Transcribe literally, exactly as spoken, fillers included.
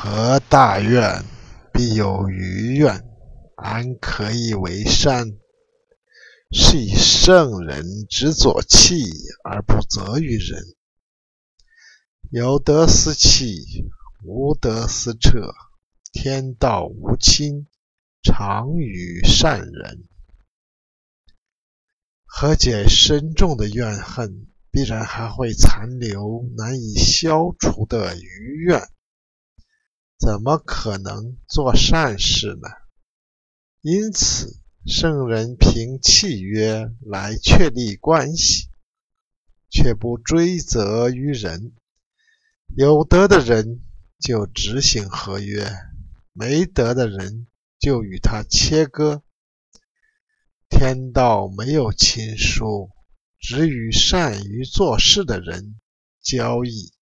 何大愿，必有余愿，安可以为善？是以圣人之左弃而不责于人。有德思弃，无德思彻，天道无亲，常与善人。和解深重的怨恨，必然还会残留难以消除的余怨，怎么可能做善事呢？因此，圣人凭契约来确立关系，却不追责于人。有德的人就执行合约，没德的人就与他切割。天道没有亲疏，只与善于做事的人交易。